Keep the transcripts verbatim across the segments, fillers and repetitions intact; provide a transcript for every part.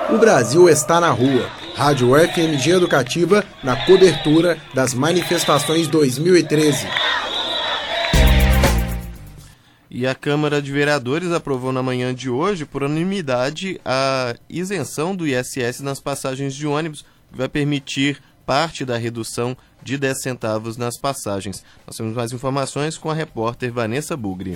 O Brasil está na rua. Rádio F M G Educativa na cobertura das manifestações dois mil e treze. E a Câmara de Vereadores aprovou na manhã de hoje, por unanimidade, a isenção do I S S nas passagens de ônibus, que vai permitir parte da redução de dez centavos nas passagens. Nós temos mais informações com a repórter Vanessa Bugri.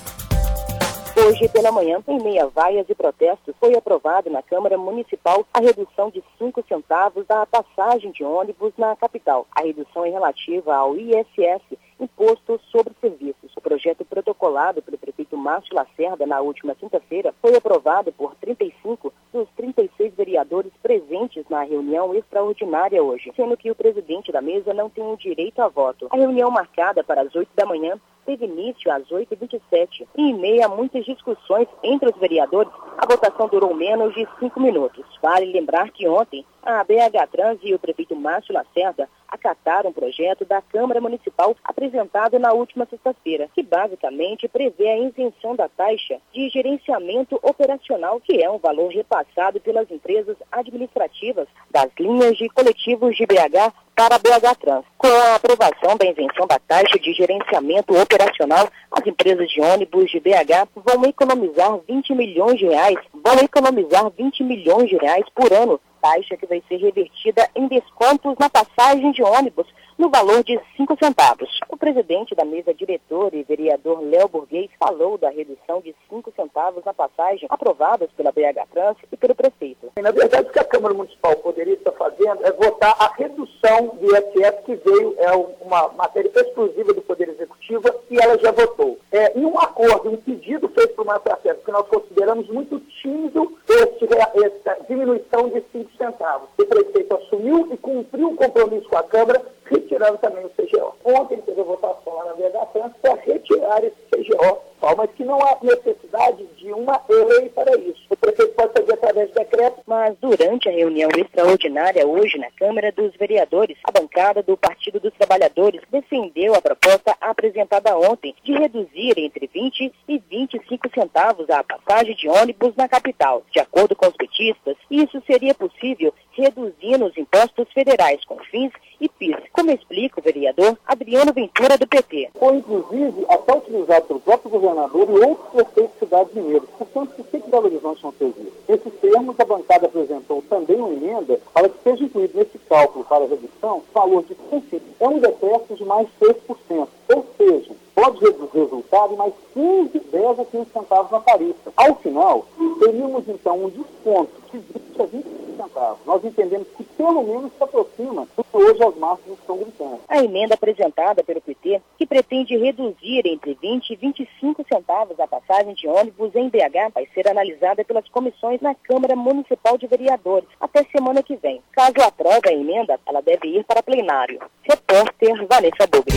Hoje pela manhã, em meio a vaias e protestos, foi aprovado na Câmara Municipal a redução de cinco centavos da passagem de ônibus na capital. A redução é relativa ao I S S, Imposto sobre Serviços. O projeto protocolado pelo prefeito Márcio Lacerda na última quinta-feira foi aprovado por trinta e cinco dos trinta e seis vereadores presentes na reunião extraordinária hoje, sendo que o presidente da mesa não tem o direito a voto. A reunião marcada para as oito da manhã teve início às oito e vinte e sete e em meio a muitas discussões entre os vereadores, a votação durou menos de cinco minutos. Vale lembrar que ontem a B H Trans e o prefeito Márcio Lacerda acataram um projeto da Câmara Municipal apresentado na última sexta-feira, que basicamente prevê a isenção da taxa de gerenciamento operacional, que é um valor repassado pelas empresas administrativas das linhas de coletivos de B H para a B H Trans. Com a aprovação da isenção da taxa de gerenciamento operacional, as empresas de ônibus de B H vão economizar vinte milhões de reais, vão economizar vinte milhões de reais por ano, taxa que vai ser revertida em descontos na passagem de ônibus no valor de cinco centavos. O presidente da mesa diretora e vereador Léo Burguês falou da redução de cinco centavos na passagem aprovadas pela B H Trans e pelo prefeito. Na verdade, o que a Câmara Municipal poderia estar fazendo é votar a redução do I S S, que veio, é uma matéria exclusiva do Poder Executivo, e ela já votou. É, em um acordo, um pedido feito por Márcio Lacerda, que nós consideramos muito tímido esse, essa diminuição de cinco centavos. O prefeito assumiu e cumpriu o compromisso com a Câmara, retirando também o C G O. Ontem teve a votação lá na B H Trans para retirar esse C G O, mas que não há necessidade de uma lei para isso. O prefeito pode fazer através de decreto. Mas durante a reunião extraordinária hoje na Câmara dos Vereadores, a bancada do Partido dos Trabalhadores defendeu a proposta apresentada ontem de reduzir entre vinte e vinte e cinco centavos a passagem de ônibus na capital. De acordo com os petistas, isso seria possível reduzindo os impostos federais, CONFINS e PIS, como explica o vereador Adriano Ventura, do P T. Foi, inclusive, até utilizado pelo próprio governador e outros prefeitos de cidades mineiras. Portanto, por que que Belo Horizonte não fez isso? Nesses termos, a bancada apresentou também uma emenda para que seja incluído nesse cálculo para a redução o valor de, enfim, é um decréscimo de mais seis por cento. Ou seja, pode resultar em mais quinze, dez a quinze centavos na tarifa. Ao final, teríamos então um desconto de vinte a vinte e cinco centavos. Nós entendemos que pelo menos se aproxima do que hoje as massas estão gritando. A emenda apresentada pelo P T, que pretende reduzir entre vinte e vinte e cinco centavos a passagem de ônibus em B H, vai ser analisada pelas comissões na Câmara Municipal de Vereadores até semana que vem. Caso aprove a emenda, ela deve ir para plenário. Repórter Vanessa Bugri.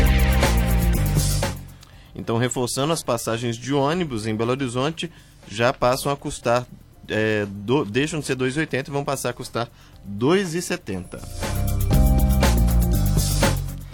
Então, reforçando, as passagens de ônibus em Belo Horizonte já passam a custar, é, do, deixam de ser dois reais e oitenta centavos e vão passar a custar dois reais e setenta centavos.